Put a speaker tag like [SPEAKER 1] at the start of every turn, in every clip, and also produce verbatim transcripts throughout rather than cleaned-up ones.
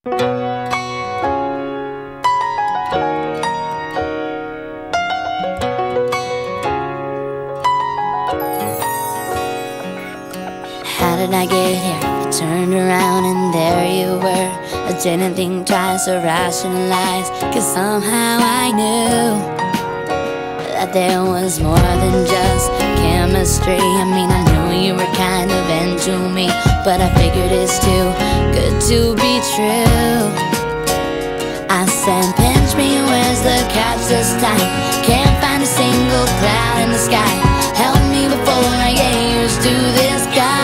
[SPEAKER 1] How did I get here? I turned around and there you were. I didn't think twice or rationalize, cause somehow I knew that there was more than just chemistry. I mean, I knew you were kind of into me, but I figured it's too good to be true. I said, pinch me, where's the catch this time? Can't find a single cloud in the sky. Help me before I get used to this guy.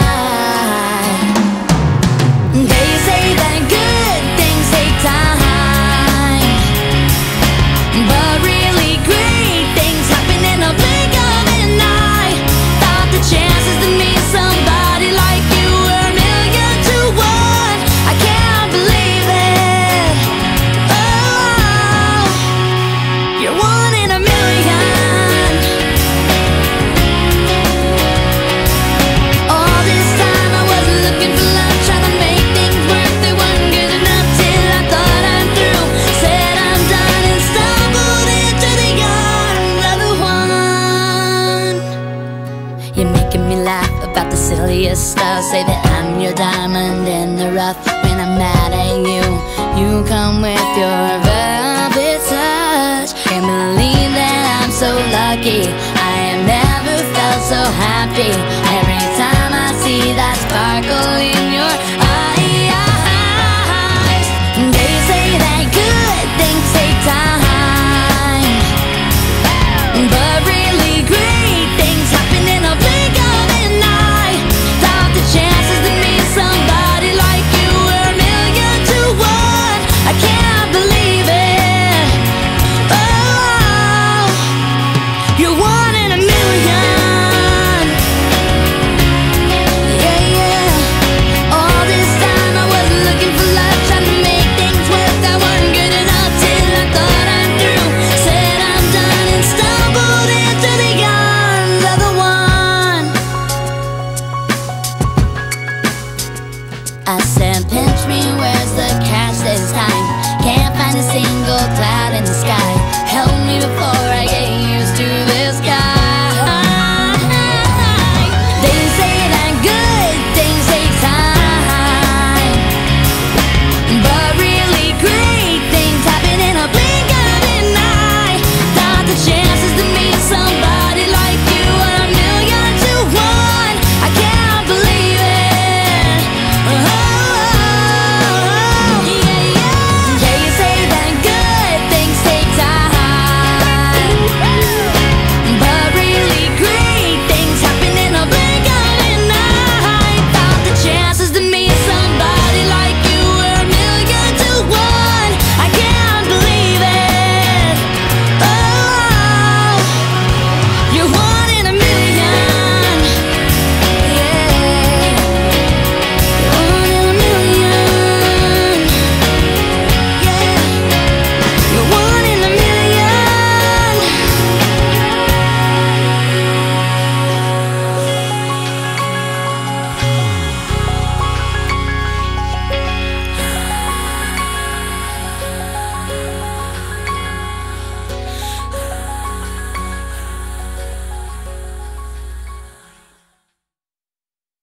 [SPEAKER 1] They say that good things take time, but really great things happen in a blink of an eye. Thought the chances to meet somebody like you were a million to one. I can't believe it. Oh, you're one in a million. All this time I wasn't looking for love, trying to make things work. They weren't good enough till I thought I'm through. Said I'm done and stumbled into the arms of the one. You're making me laugh about the silliest stuff. Say that I'm your diamond in the rough. When I'm mad at you, you come with your